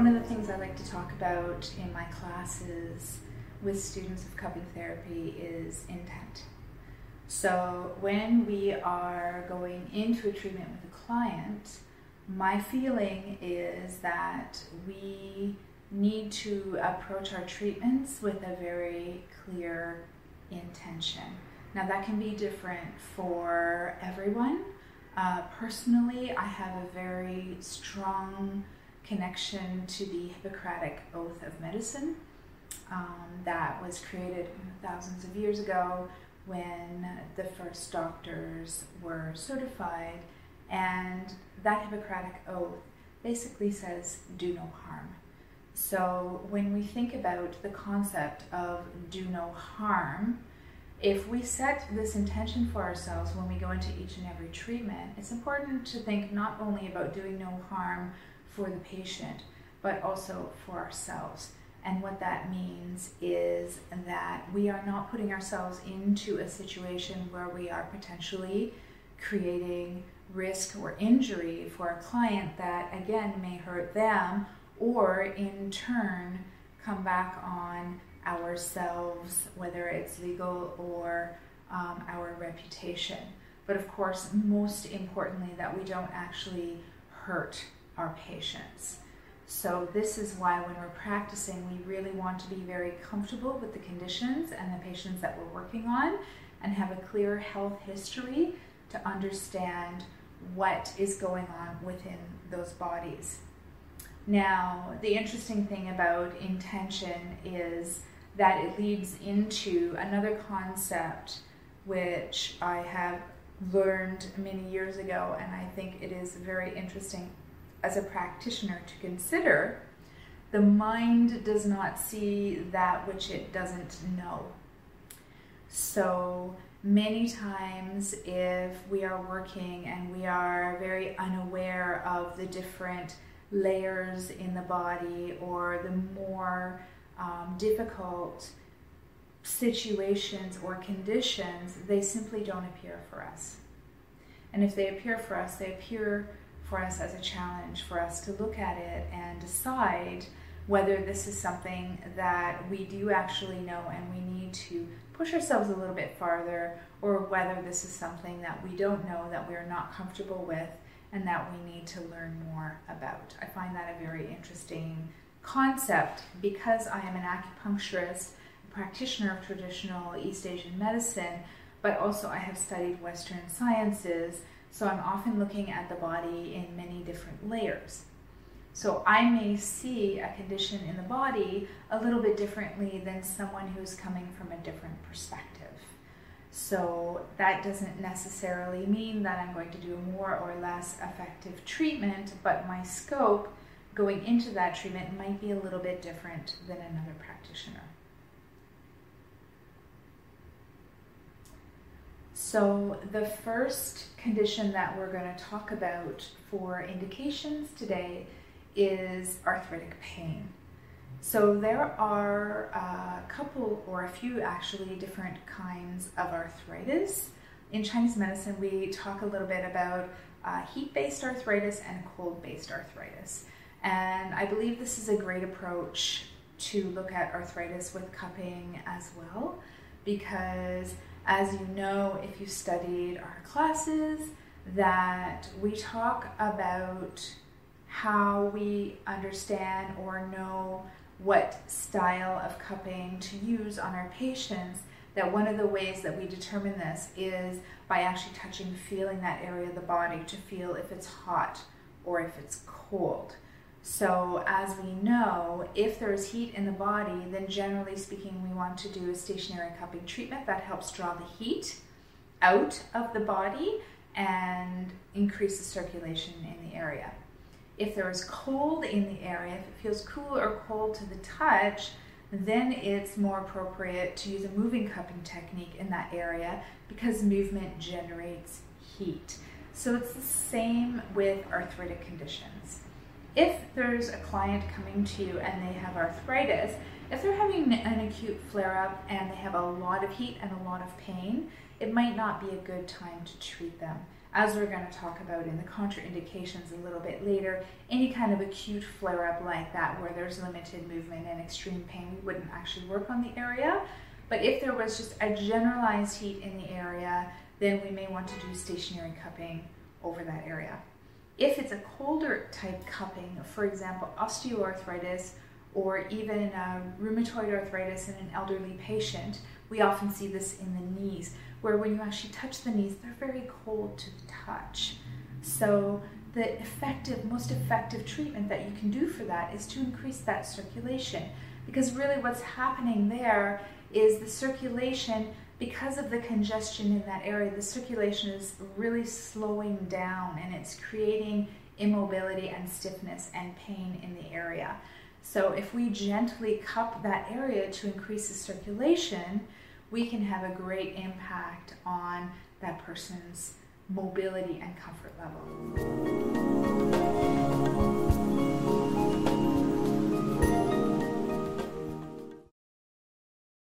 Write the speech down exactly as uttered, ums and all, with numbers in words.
One of the things I like to talk about in my classes with students of cupping therapy is intent. So when we are going into a treatment with a client, my feeling is that we need to approach our treatments with a very clear intention. Now that can be different for everyone. Uh, personally, I have a very strong connection to the Hippocratic Oath of Medicine um, that was created thousands of years ago when the first doctors were certified, and that Hippocratic Oath basically says do no harm. So when we think about the concept of do no harm, if we set this intention for ourselves when we go into each and every treatment, it's important to think not only about doing no harm for the patient, but also for ourselves. And what that means is that we are not putting ourselves into a situation where we are potentially creating risk or injury for a client that, again, may hurt them or in turn come back on ourselves, whether it's legal or um, our reputation. But of course, most importantly, that we don't actually hurt our patients. So this is why when we're practicing, we really want to be very comfortable with the conditions and the patients that we're working on and have a clear health history to understand what is going on within those bodies. Now, the interesting thing about intention is that it leads into another concept which I have learned many years ago, and I think it is very interesting as a practitioner to consider. The mind does not see that which it doesn't know. So many times if we are working and we are very unaware of the different layers in the body or the more um, difficult situations or conditions, they simply don't appear for us. And if they appear for us, they appear for us as a challenge for us to look at it and decide whether this is something that we do actually know and we need to push ourselves a little bit farther, or whether this is something that we don't know, that we're not comfortable with, and that we need to learn more about. I find that a very interesting concept because I am an acupuncturist, a practitioner of traditional East Asian medicine, but also I have studied Western sciences, so I'm often looking at the body in many different layers. So I may see a condition in the body a little bit differently than someone who's coming from a different perspective. So that doesn't necessarily mean that I'm going to do a more or less effective treatment, but my scope going into that treatment might be a little bit different than another practitioner. So the first condition that we're going to talk about for indications today is arthritic pain. So there are a couple or a few actually different kinds of arthritis. In Chinese medicine, we talk a little bit about uh, heat-based arthritis and cold-based arthritis. And I believe this is a great approach to look at arthritis with cupping as well, because as you know, if you studied our classes, that we talk about how we understand or know what style of cupping to use on our patients, that one of the ways that we determine this is by actually touching, feeling that area of the body to feel if it's hot or if it's cold. So as we know, if there's heat in the body, then generally speaking, we want to do a stationary cupping treatment that helps draw the heat out of the body and increase the circulation in the area. If there is cold in the area, if it feels cool or cold to the touch, then it's more appropriate to use a moving cupping technique in that area because movement generates heat. So it's the same with arthritic conditions. If there's a client coming to you and they have arthritis, if they're having an acute flare-up and they have a lot of heat and a lot of pain, it might not be a good time to treat them. as we're going to talk about in the contraindications a little bit later, any kind of acute flare-up like that where there's limited movement and extreme pain, we wouldn't actually work on the area. But if there was just a generalized heat in the area, then we may want to do stationary cupping over that area. If it's a colder type cupping, for example, osteoarthritis or even uh, rheumatoid arthritis in an elderly patient, we often see this in the knees, where when you actually touch the knees, they're very cold to the touch. So the effective, most effective treatment that you can do for that is to increase that circulation. Because really what's happening there is the circulation, because of the congestion in that area, the circulation is really slowing down and it's creating immobility and stiffness and pain in the area. So if we gently cup that area to increase the circulation, we can have a great impact on that person's mobility and comfort level.